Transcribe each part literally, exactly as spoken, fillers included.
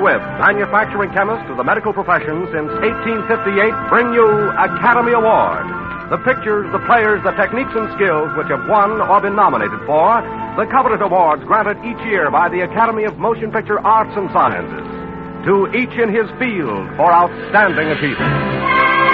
Squibb, manufacturing chemist of the medical profession since eighteen fifty-eight, bring you Academy Award. The pictures, the players, the techniques and skills which have won or been nominated for the coveted awards granted each year by the Academy of Motion Picture Arts and Sciences. To each in his field for outstanding achievement.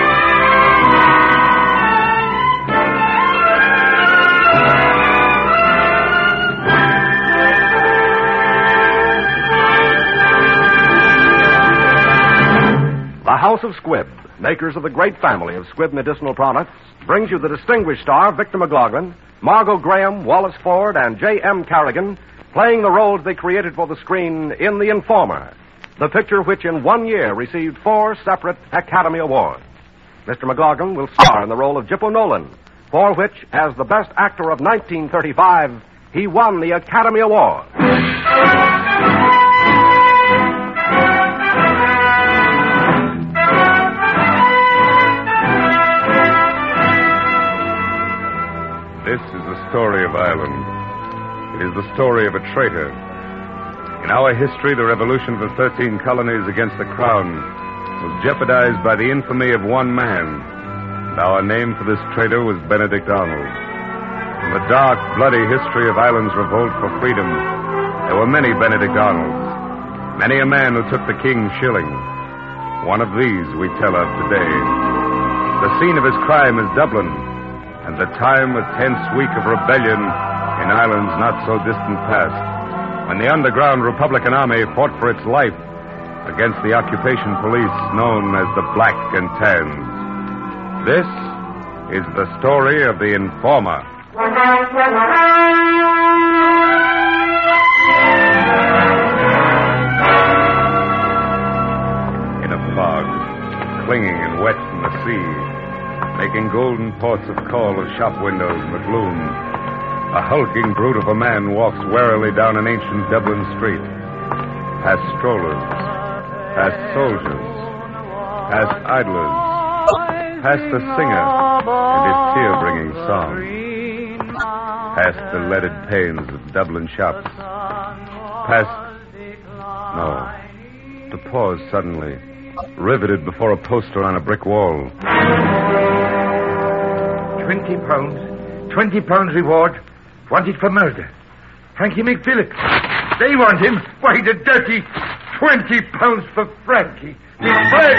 The House of Squibb, makers of the great family of Squibb medicinal products, brings you the distinguished star, Victor McLaglen, Margot Graham, Wallace Ford, and J M. Carrigan, playing the roles they created for the screen in The Informer, the picture which in one year received four separate Academy Awards. Mister McLaglen will star in the role of Gypo Nolan, for which, as the best actor of nineteen thirty-five, he won the Academy Award. This is the story of Ireland. It is the story of a traitor. In our history, the revolution of the thirteen colonies against the crown was jeopardized by the infamy of one man. And our name for this traitor was Benedict Arnold. In the dark, bloody history of Ireland's revolt for freedom, there were many Benedict Arnolds. Many a man who took the king's shilling. One of these we tell of today. The scene of his crime is Dublin, and the time a tense week of rebellion in Ireland's not-so-distant past, when the underground Republican Army fought for its life against the occupation police known as the Black and Tans. This is the story of the Informer. In a fog, clinging and wet from the sea, making golden ports of call of shop windows in the gloom, a hulking brute of a man walks warily down an ancient Dublin street, past strollers, past soldiers, past idlers, past the singer and his tear-bringing song, past the leaded panes of Dublin shops, past... No, to pause suddenly, riveted before a poster on a brick wall. Twenty pounds. Twenty pounds reward. Wanted for murder. Frankie McPhillips. They want him. Why, the dirty twenty pounds for Frankie. His friend.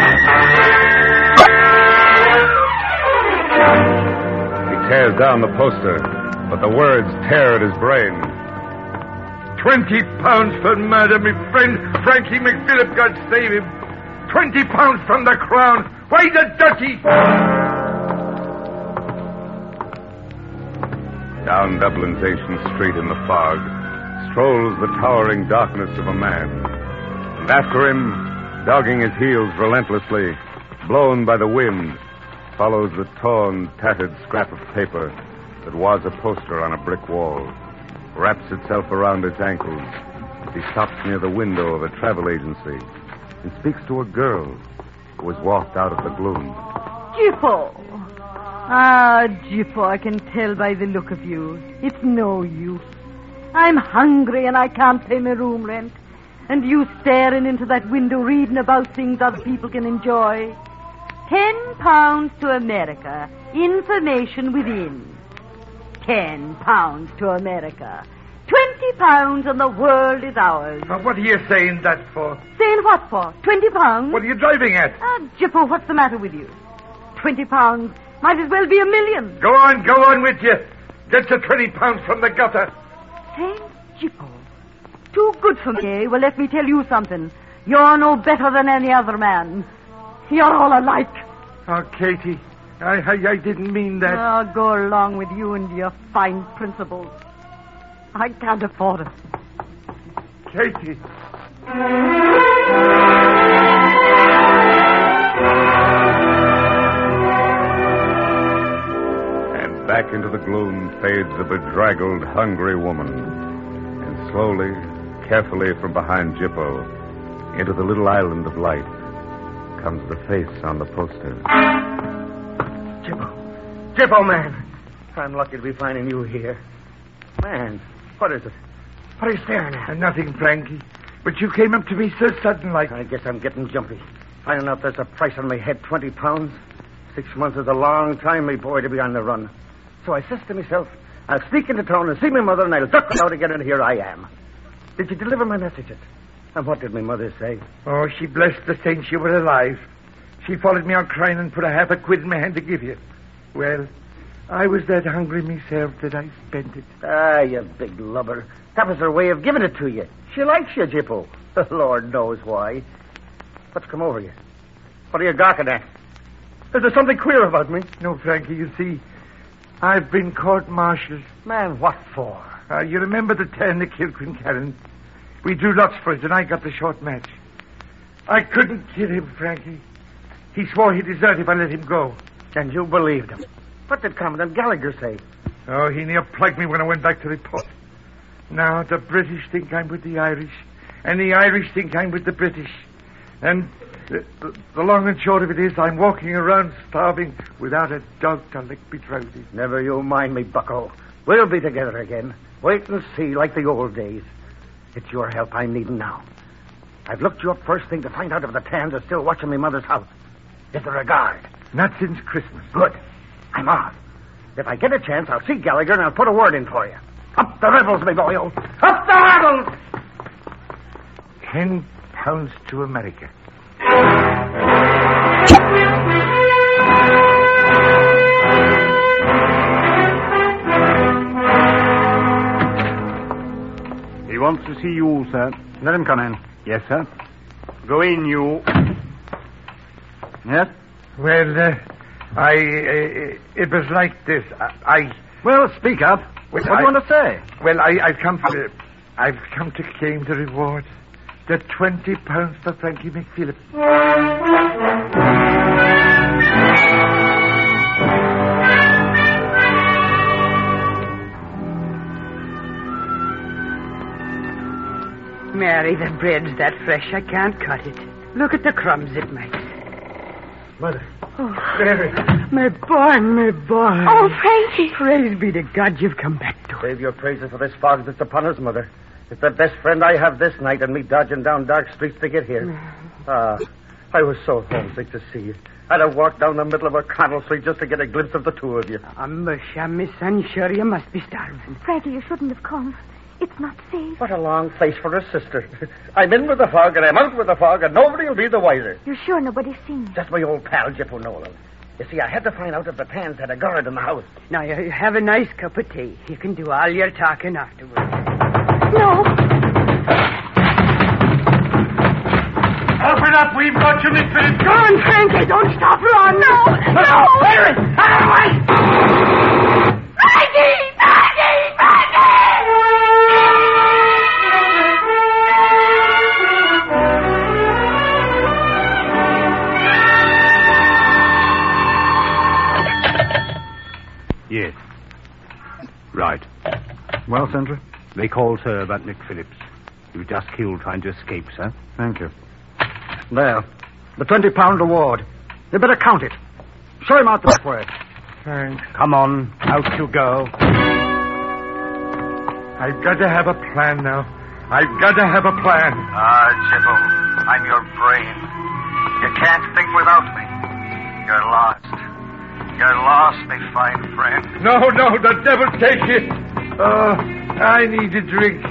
He tears down the poster, but the words tear at his brain. Twenty pounds for murder, me friend Frankie McPhillips. God save him. Twenty pounds from the crown. Why, the dirty... Down Dublin's ancient street in the fog strolls the towering darkness of a man. And after him, dogging his heels relentlessly, blown by the wind, follows the torn, tattered scrap of paper that was a poster on a brick wall, wraps itself around his ankles. He stops near the window of a travel agency and speaks to a girl who has walked out of the gloom. Gypo! Ah, Gypo, I can tell by the look of you. It's no use. I'm hungry and I can't pay my room rent. And you staring into that window reading about things other people can enjoy. Ten pounds to America. Information within. Ten pounds to America. Twenty pounds and the world is ours. Now, what are you saying that for? Saying what for? Twenty pounds? What are you driving at? Ah, Gypo, what's the matter with you? Twenty pounds might as well be a million. Go on, go on with you. Get the twenty pounds from the gutter. Say, Gypo, too good for me. Well, let me tell you something. You're no better than any other man. You're all alike. Oh, Katie, I, I, I didn't mean that. Oh, go along with you and your fine principles. I can't afford it. Katie. And back into the gloom fades a bedraggled, hungry woman. And slowly, carefully from behind Gypo, into the little island of light, comes the face on the poster. Gypo. Gypo, man. I'm lucky to be finding you here. Man, what is it? What are you staring at? Uh, nothing, Frankie. But you came up to me so sudden like. I guess I'm getting jumpy. Finding out there's a price on my head, twenty pounds. Six months is a long time, my boy, to be on the run. So I says to myself, I'll sneak into town and see my mother, and I'll duck out again, and here I am. Did you deliver my messages? And what did my mother say? Oh, she blessed the saints you were alive. She followed me out crying and put a half a quid in my hand to give you. Well, I was that hungry myself that I spent it. Ah, you big lubber. That was her way of giving it to you. She likes you, Jippo. The Lord knows why. What's come over you? What are you gawking at? Is there something queer about me? No, Frankie, you see, I've been court-martialed. Man, what for? Uh, you remember the turn that killed Quincannon? We drew lots for it, and I got the short match. I couldn't kill him, Frankie. He swore he'd desert if I let him go. And you believed him. What did Commandant Gallagher say? Oh, he near plugged me when I went back to report. Now the British think I'm with the Irish, and the Irish think I'm with the British. And the, the, the long and short of it is I'm walking around starving without a dog to lick me drowsy. Never you mind me, bucko. We'll be together again. Wait and see, like the old days. It's your help I'm needing now. I've looked you up first thing to find out if the Tans are still watching my mother's house. Is there a guard? Not since Christmas. Good. I'm off. If I get a chance, I'll see Gallagher and I'll put a word in for you. Up the rebels, my boy. Up the rebels! Ten pounds to America. He wants to see you, sir. Let him come in. Yes, sir. Go in, you. Yes? Well, uh, I... Uh, it was like this. I... I well, speak up. Well, what do I, you want to say? Well, I, I've come to... I've come to claim the reward. The twenty pounds for Frankie McPhillips. Mary, the bread's that fresh, I can't cut it. Look at the crumbs it makes. Mother. Oh, Mary. My boy, my boy. Oh, Frankie. Praise be to God you've come back to us. Save your praises for this fog that's upon us, Mother. It's the best friend I have this night, and me dodging down dark streets to get here. Ah, I was so homesick to see you. I'd have walked down the middle of O'Connell Street just to get a glimpse of the two of you. Oh, musha, my son, sure you must be starving. Frankie, you shouldn't have come. It's not safe. What a long face for a sister. I'm in with the fog, and I'm out with the fog, and nobody will be the wiser. You're sure nobody's seen you? Just my old pal, Jippo Nolan. You see, I had to find out if the Tans had a guard in the house. Now, you you have a nice cup of tea. You can do all your talking afterwards. No. Open up, we've got you, Miss Phillips. Go on, Frankie, don't stop, run. No, no. Iris, out of the way. Frankie! Frankie! Frankie! Yes. Right. Well, Sandra? They call, sir, about Nick Phillips. You just killed trying to escape, sir. Thank you. There. The twenty-pound reward. You better count it. Show him out that way. Thanks. Come on. Out you go. I've got to have a plan now. I've got to have a plan. Ah, Jippo, I'm your brain. You can't think without me. You're lost. You're lost, my fine friend. No, no, the devil take you. Oh, I need a drink.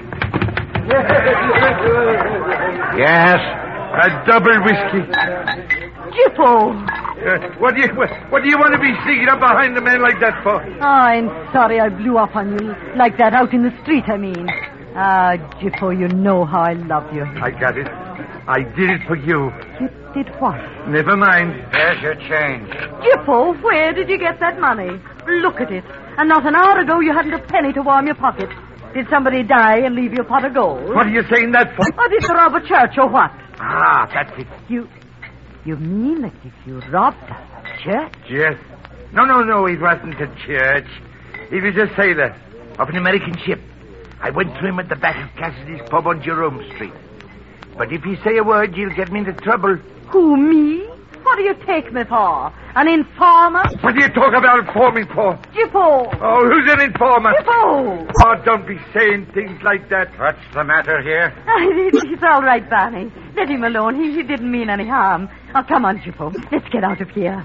Yes? A double whiskey. Jippo! Uh, what do you what, what do you want to be sneaking up behind a man like that for? Oh, I'm sorry I blew up on you. Like that out in the street, I mean. Ah, Jippo, you know how I love you. I got it. I did it for you. You did what? Never mind. There's your change. Jippo, where did you get that money? Look at it. And not an hour ago you hadn't a penny to warm your pocket. Did somebody die and leave you a pot of gold? What are you saying that for? Or did you rob a church or what? Ah, that's it. You... You mean that if you robbed a church? Yes. No, no, no, it wasn't a church. He was a sailor of an American ship. I went to him at the back of Cassidy's pub on Jerome Street. But if you say a word, you'll get me into trouble. Who, me? What do you take me for? An informer? What do you talk about informing for? Jippo! Oh, who's an informer? Jippo! Oh, don't be saying things like that. What's the matter here? It's all right, Barney. Let him alone. He, he didn't mean any harm. Oh, come on, Jippo. Let's get out of here.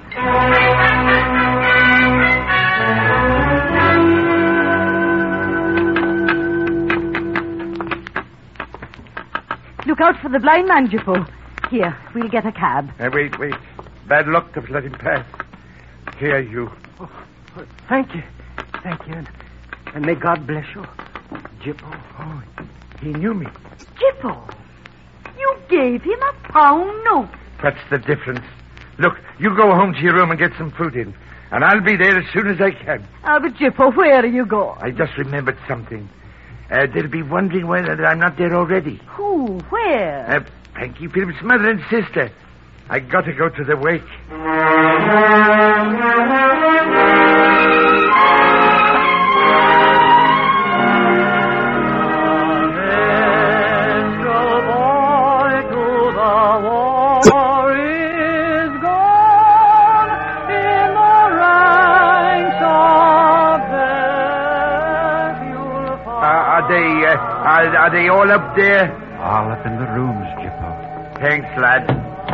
Look out for the blind man, Jippo. Here, we'll get a cab. Uh, wait, wait. Bad luck to let him pass. Here, you. Oh, thank you. Thank you. And, and may God bless you. Jippo. Oh, he knew me. Jippo, you gave him a pound note. What's the difference? Look, you go home to your room and get some food in. And I'll be there as soon as I can. Ah, but Jippo, where are you going? I just remembered something. Uh, they'll be wondering whether I'm not there already. Who? Where? Uh, Frankie Phillips' mother and sister. I got to go to the wake. Are they, uh, are, are they all up there? All up in the rooms, Jippo. Thanks, lad.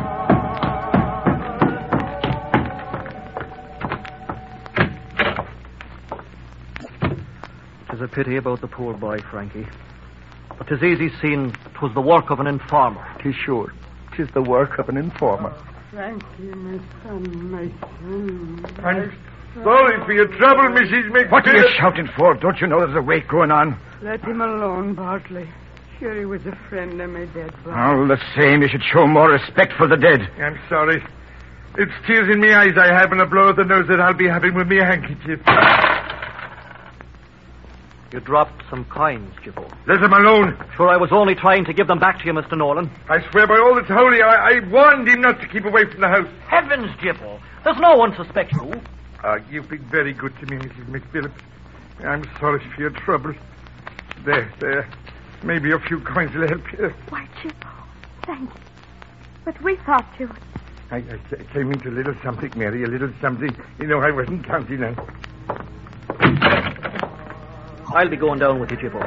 Tis a pity about the poor boy, Frankie. But tis easy seen 'twas the work of an informer. Tis sure. Tis the work of an informer. Frankie, my son, my son. I'm sorry for your trouble, Missus McPhillips. What are you shouting for? Don't you know there's a wake going on? Let him alone, Bartley. Sure, he was a friend of my dead brother. All the same, you should show more respect for the dead. I'm sorry. It's tears in me eyes I have and a blow at the nose that I'll be having with me handkerchief. You dropped some coins, Jippo. Let them alone. Sure, I was only trying to give them back to you, Mister Nolan. I swear by all that's holy, I, I warned him not to keep away from the house. Heavens, Jippo. There's no one suspects you. Uh, you've been very good to me, Missus McPhillips. I'm sorry for your trouble. There, there. Maybe a few coins will help you. Why, Jippo, thank you. But we thought you... I, I came into a little something, Mary, a little something. You know, I wasn't counting on. I'll be going down with you, Jippo.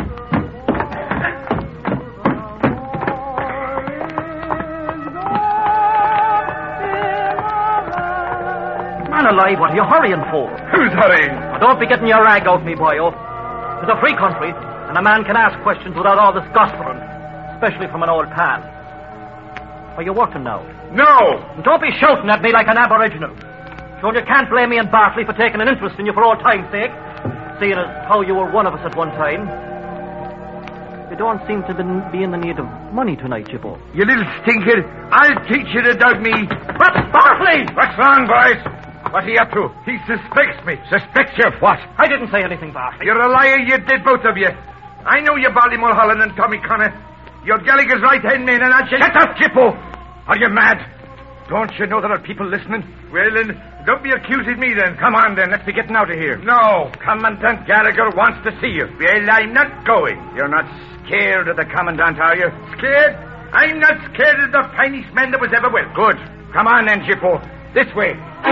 Man alive, what are you hurrying for? Who's hurrying? Now, don't be getting your rag out, me boyo. It's a free country, and a man can ask questions without all this gossiping, especially from an old pal. Are you working now? No! And don't be shouting at me like an aboriginal. Sure, you can't blame me and Bartley for taking an interest in you for old time's sake, seeing as how you were one of us at one time. You don't seem to be in the need of money tonight, Jippo. You little stinker. I'll teach you to dug me. But Bartley! What's wrong, boys? What are you up to? He suspects me. Suspects you of what? I didn't say anything, Bartley. You're a liar, you did, both of you. I know you, Bartley Mulholland and Tommy Connor. You're Gallagher's right-hand man, and I'll... Shut up, Jippo! Are you mad? Don't you know there are people listening? Well, then, don't be accusing me, then. Come on, then. Let's be getting out of here. No. Commandant Gallagher wants to see you. Well, I'm not going. You're not scared of the Commandant, are you? Scared? I'm not scared of the finest man that was ever with. Good. Come on, then, Jippo. This way.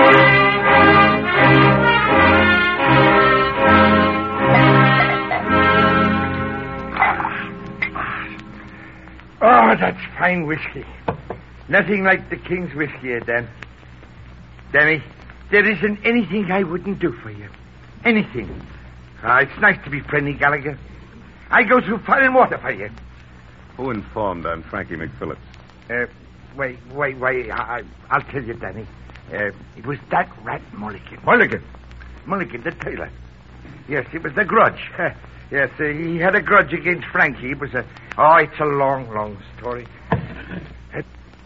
Oh, that's fine whiskey. Nothing like the King's whiskey, eh, Dan? Danny, there isn't anything I wouldn't do for you. Anything. Ah, it's nice to be friendly, Gallagher. I go through fire and water for you. Who informed on Frankie McPhillips? Uh, wait, wait, wait. I, I'll tell you, Danny. Uh, it was that rat Mulligan. Mulligan? Mulligan, the tailor. Yes, it was the grudge. Yes, uh, he had a grudge against Frankie. It was a... Oh, it's a long, long story. Uh,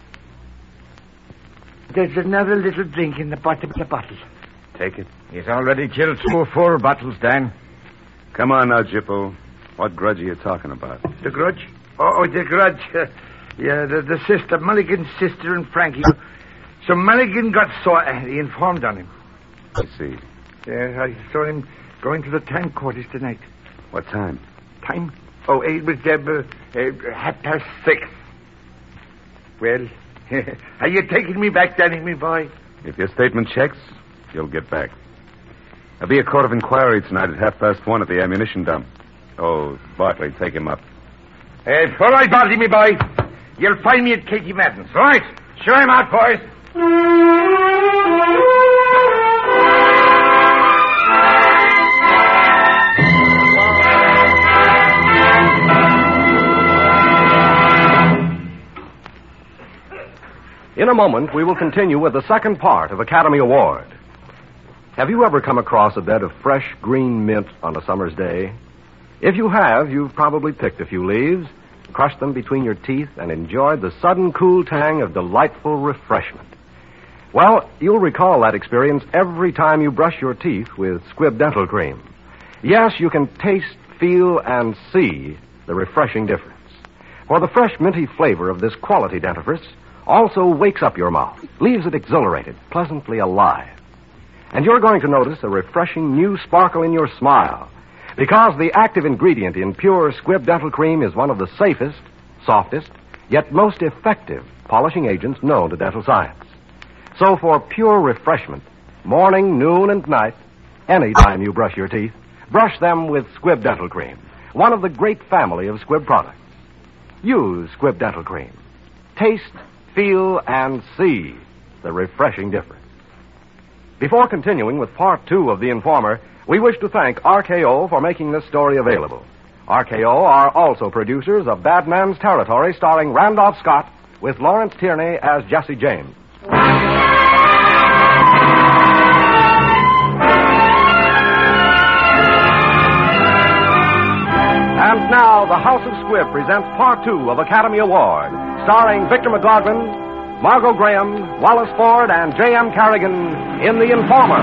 there's another little drink in the bottom of the bottle. Take it. He's already killed two or four bottles, Dan. Come on now, Jippo. What grudge are you talking about? The grudge? Oh, oh the grudge. Uh, yeah, the, the sister, Mulligan's sister and Frankie. So Mulligan got saw... Uh, he informed on him. I see. Yeah, I saw him going to the time quarters tonight. What time? Time? Oh, it was uh, uh, half past six. Well, Are you taking me back, Danny, me boy? If your statement checks, you'll get back. There'll be a court of inquiry tonight at half past one at the ammunition dump. Oh, Bartley, take him up. Uh, all right, Bartley, me boy. You'll find me at Katie Madden's. All right. Show him out, boys. In a moment, we will continue with the second part of Academy Award. Have you ever come across a bed of fresh green mint on a summer's day? If you have, you've probably picked a few leaves, crushed them between your teeth, and enjoyed the sudden cool tang of delightful refreshment. Well, you'll recall that experience every time you brush your teeth with Squibb Dental Cream. Yes, you can taste, feel, and see the refreshing difference. For the fresh minty flavor of this quality dentifrice also wakes up your mouth, leaves it exhilarated, pleasantly alive. And you're going to notice a refreshing new sparkle in your smile, because the active ingredient in pure Squibb Dental Cream is one of the safest, softest, yet most effective polishing agents known to dental science. So for pure refreshment, morning, noon, and night, any time you brush your teeth, brush them with Squibb Dental Cream, one of the great family of Squibb products. Use Squibb Dental Cream. Taste, feel, and see the refreshing difference. Before continuing with part two of The Informer, we wish to thank R K O for making this story available. R K O are also producers of Bad Man's Territory, starring Randolph Scott, with Lawrence Tierney as Jesse James. And now, the House of Squibb presents part two of Academy Award, starring Victor McLaughlin, Margot Graham, Wallace Ford, and J M Carrigan in The Informer.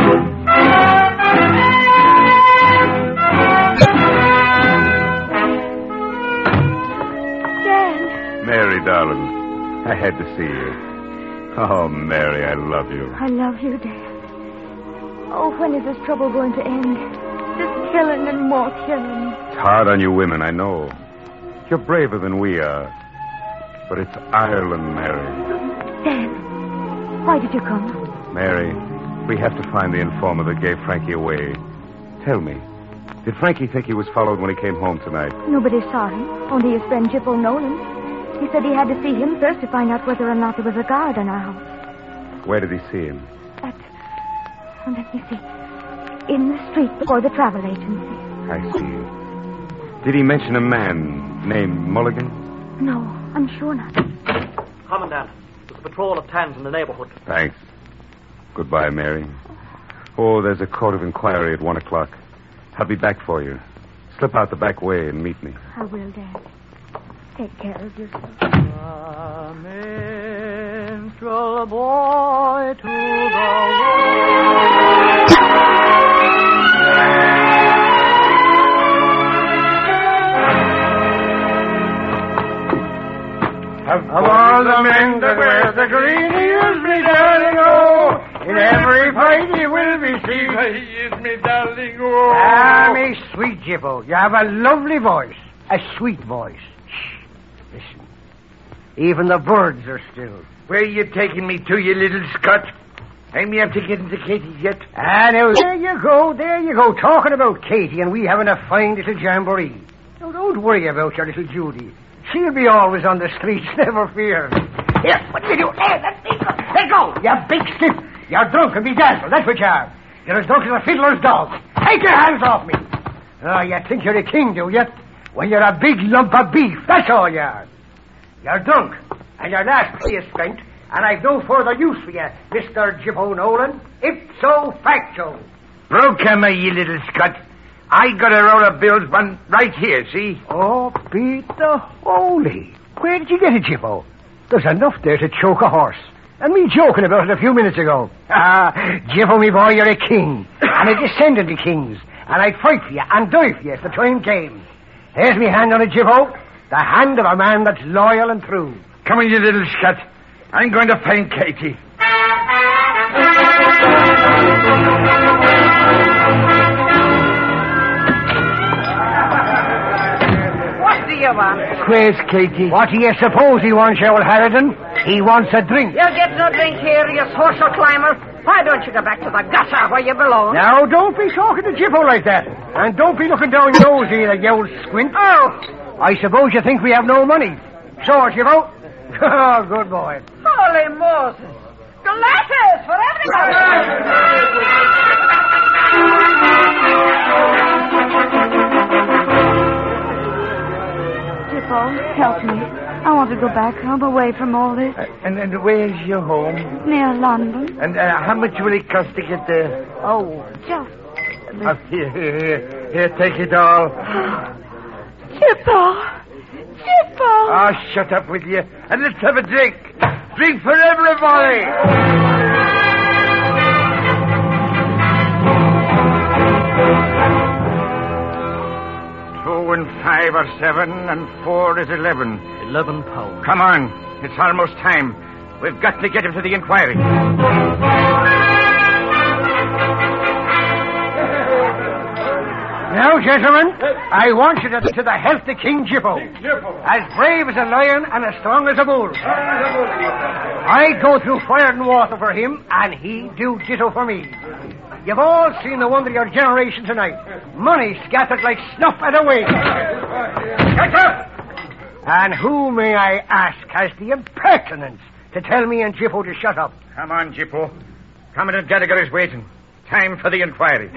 Dan. Mary, darling, I had to see you. Oh, Mary, I love you. I love you, Dan. Oh, when is this trouble going to end? This killing and more killing. It's hard on you women, I know. You're braver than we are. But it's Ireland, Mary. Dan, why did you come? Mary, we have to find the informer that gave Frankie away. Tell me, did Frankie think he was followed when he came home tonight? Nobody saw him, only his friend Jip O'Nolan. He said he had to see him first to find out whether or not there was a guard in our house. Where did he see him? At, oh, let me see, in the street before the travel agency. I see. Did he mention a man named Mulligan? No, I'm sure not. Commandant, there's a patrol of Tans in the neighborhood. Thanks. Goodbye, Mary. Oh, there's a court of inquiry at one o'clock. I'll be back for you. Slip out the back way and meet me. I will, Dad. Take care of yourself. A minstrel boy to the Of all the men that wear the green, he is me darling, oh. In every fight he will be seen. He is me darling, oh. Ah, me sweet Jippo, you have a lovely voice. A sweet voice. Shh. Listen. Even the birds are still. Where are you taking me to, you little scut? Ain't me have to get into Katie's yet? Ah, now, there you go, there you go. Talking about Katie and we having a fine little jamboree. Now, don't worry about your little Judy. She'll be always on the streets, never fear. Here, what do you do? Hey, let me go. Let go, you big stiff. You're drunk and bedazzled, that's what you are. You're as drunk as a fiddler's dog. Take your hands off me. Oh, you think you're a king, do you? Well, you're a big lump of beef, that's all you are. You're drunk, and your last play is spent, and I've no further use for you, Mister Jip O'Nolan. Ipso facto. Broke him, you little scut. I got a roll of bills one right here, see? Oh, beat the holy. Where did you get it, Jippo? There's enough there to choke a horse. And me joking about it a few minutes ago. Ah, Jippo, me boy, you're a king. And a descendant of kings. And I'd fight for you and die for you if the time came. Here's me hand on it, Jippo. The hand of a man that's loyal and true. Come on, you little scut. I'm going to find Katie. What do you want? Where's Katie? What do you suppose he wants, you old harridan? He wants a drink. You'll get no drink here, you social climber. Why don't you go back to the gutter where you belong? Now, don't be talking to Jippo like that. And don't be looking down your nose either, you old squint. Oh. I suppose you think we have no money. Sure, Jippo. Oh, good boy. Holy Moses. Glasses for everybody. Jippo, help me. I want to go back home, away from all this. Uh, and, and where's your home? Near London. And uh, how much will it cost to get there? Oh, just... Oh, here, here, here. Here, take it all. Jippo! Jippo! Oh, shut up with you. And let's have a drink. Drink for everybody. Two and five are seven, and four is eleven. Eleven pounds. Come on. It's almost time. We've got to get him to the inquiry. Now, gentlemen, I want you to to the health of King Jippo. As brave as a lion and as strong as a bull. I'd go through fire and water for him, and he'd do ditto for me. You've all seen the wonder of your generation tonight. Money scattered like snuff at a wing. Get up! And who, may I ask, has the impertinence to tell me and Jippo to shut up? Come on, Jippo. Commandant Gallagher is waiting. Time for the inquiry.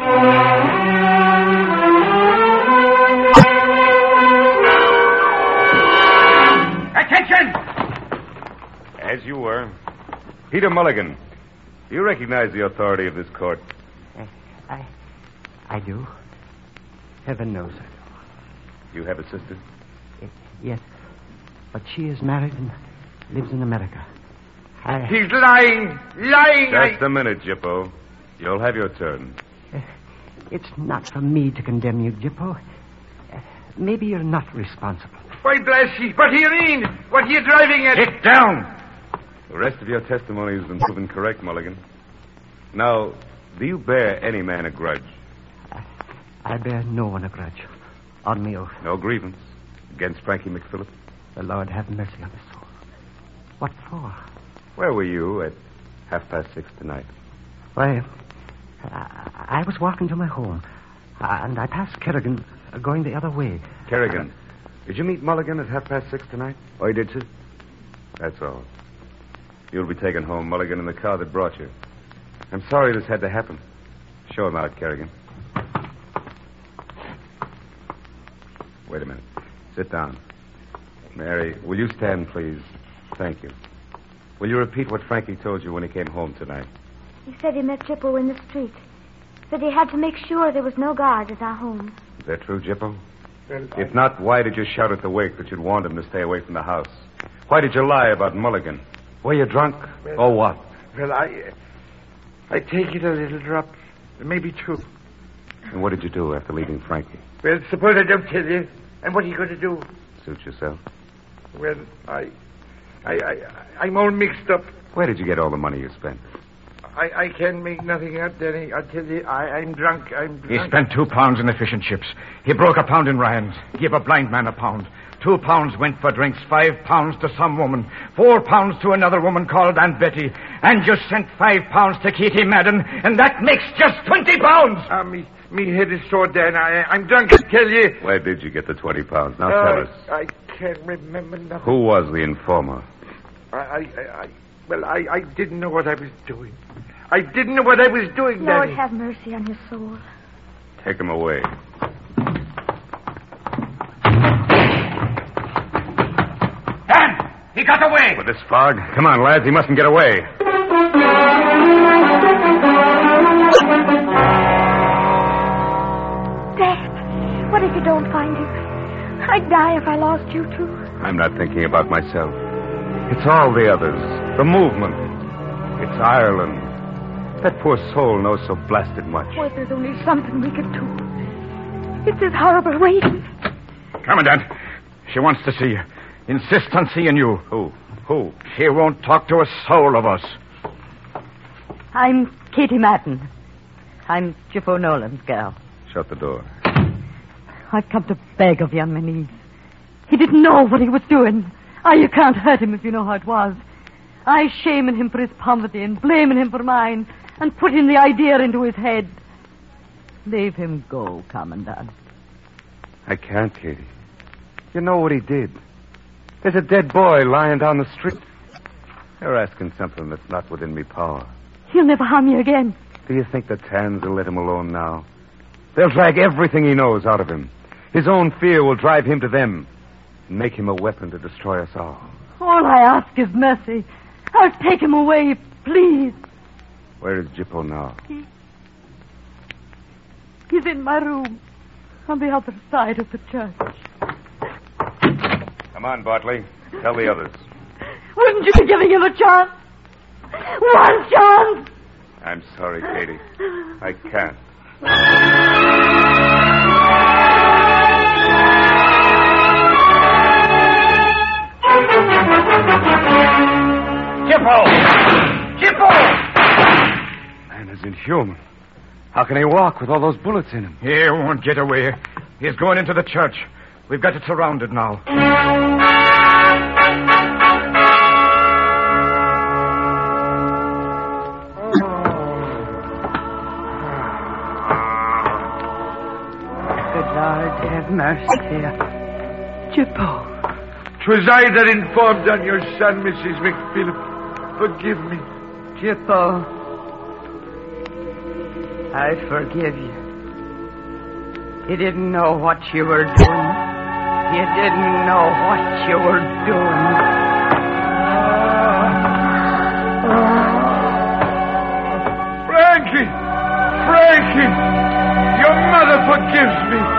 Attention! As you were. Peter Mulligan, do you recognize the authority of this court? Uh, I... I do. Heaven knows I do. You have a sister? Uh, yes. But she is married and lives in America. I... He's lying! Lying! Just I... a minute, Jippo. You'll have your turn. Uh, it's not for me to condemn you, Jippo. Uh, maybe you're not responsible. Why, bless you, what do you mean? What are you driving at? Sit down! The rest of your testimony has been proven correct, Mulligan. Now, do you bear any man a grudge? I, I bear no one a grudge. On me oath. No grievance against Frankie McPhillips? The Lord have mercy on his soul. What for? Where were you at half past six tonight? Why, I, I was walking to my home, and I passed Kerrigan uh, going the other way. Kerrigan? Uh, did you meet Mulligan at half past six tonight? I did, sir. That's all. You'll be taken home, Mulligan, in the car that brought you. I'm sorry this had to happen. Show him out, Kerrigan. Wait a minute. Sit down. Mary, will you stand, please? Thank you. Will you repeat what Frankie told you when he came home tonight? He said he met Jippo in the street. Said he had to make sure there was no guard at our home. Is that true, Jippo? Well, if not, why did you shout at the wake that you'd warned him to stay away from the house? Why did you lie about Mulligan? Were you drunk? Well, or what? Well, I... I take it a little drop. It may be true. And what did you do after leaving Frankie? Well, suppose I don't tell you. And what are you going to do? Suit yourself. Well, I... I, I, I'm all mixed up. Where did you get all the money you spent? I, I can't make nothing out, Denny. I tell you, I, I'm drunk. I'm drunk. He spent two pounds in the fish and chips. He broke a pound in Ryan's. Gave a blind man a pound. Two pounds went for drinks. Five pounds to some woman. Four pounds to another woman called Aunt Betty. And you sent five pounds to Katie Madden. And that makes just twenty pounds. Ah, me, me head is sore, Dan. I, I'm drunk, I tell you. Where did you get the twenty pounds? Now uh, tell us. I can't remember nothing. Who was the informer? I, I, I well, I, I didn't know what I was doing. I didn't know what I was doing, Lord, Daddy. have mercy on his soul. Take him away. Dan! He got away! With this fog? Come on, lads. He mustn't get away. Dad, what if you don't find him? I'd die if I lost you, too. I'm not thinking about myself. It's all the others. The movement. It's Ireland. That poor soul knows so blasted much. Oh, if there's only something we could do. It's this horrible waiting. Commandant, she wants to see you. Insists on seeing you. Who? Who? She won't talk to a soul of us. I'm Katie Madden. I'm Jippo Nolan's girl. Shut the door. I've come to beg of you on my knees. He didn't know what he was doing. Oh, you can't hurt him if you know how it was. I shaming him for his poverty and blaming him for mine and putting the idea into his head. Leave him go, Commandant. I can't, Katie. You know what he did. There's a dead boy lying down the street. You're asking something that's not within me power. He'll never harm you again. Do you think the Tans will let him alone now? They'll drag everything he knows out of him. His own fear will drive him to them and make him a weapon to destroy us all. All I ask is mercy. I'll take him away, please. Where is Jippo now? He... He's in my room on the other side of the church. Come on, Bartley. Tell the others. Wouldn't you be giving him a chance? One chance! I'm sorry, Katie. I can't. Jippo! Jippo! Man is inhuman. How can he walk with all those bullets in him? He won't get away. He's going into the church. We've got it surrounded now. Have mercy. Jippo. 'Twas I that informed on your son, Missus McPhilip. Forgive me. Jippo. I forgive you. You didn't know what you were doing. You didn't know what you were doing. Frankie! Frankie! Your mother forgives me.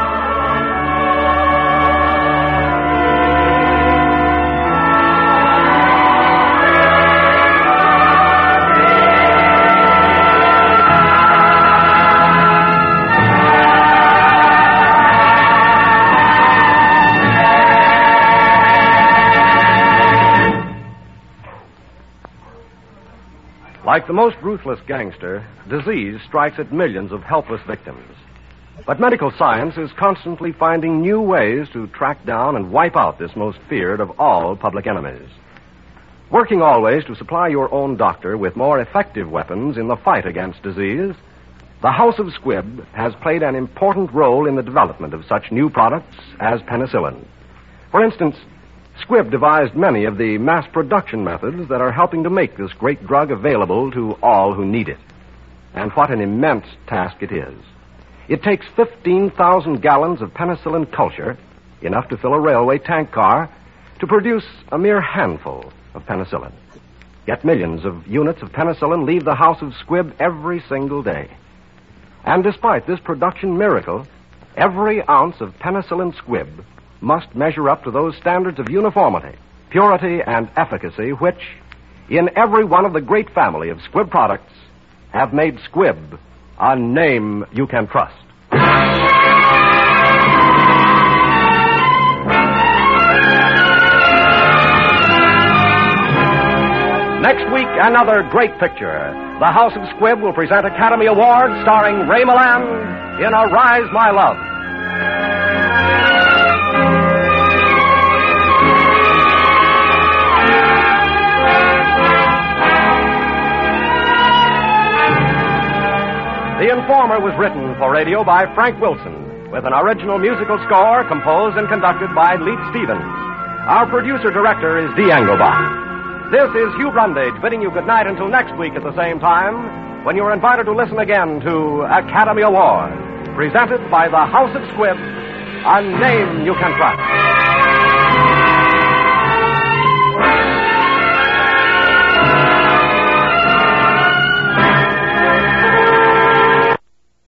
Like the most ruthless gangster, disease strikes at millions of helpless victims. But medical science is constantly finding new ways to track down and wipe out this most feared of all public enemies. Working always to supply your own doctor with more effective weapons in the fight against disease, the House of Squibb has played an important role in the development of such new products as penicillin. For instance, Squibb devised many of the mass production methods that are helping to make this great drug available to all who need it. And what an immense task it is. It takes fifteen thousand gallons of penicillin culture, enough to fill a railway tank car, to produce a mere handful of penicillin. Yet millions of units of penicillin leave the House of Squibb every single day. And despite this production miracle, every ounce of penicillin Squibb must measure up to those standards of uniformity, purity, and efficacy which, in every one of the great family of Squibb products, have made Squibb a name you can trust. Next week, another great picture. The House of Squibb will present Academy Awards starring Ray Milland in Arise, My Love. The Informer was written for radio by Frank Wilson, with an original musical score composed and conducted by Leet Stevens. Our producer-director is Dee Engelbach. This is Hugh Brundage bidding you good night until next week at the same time, when you're invited to listen again to Academy Award, presented by the House of Squibb, a name you can trust.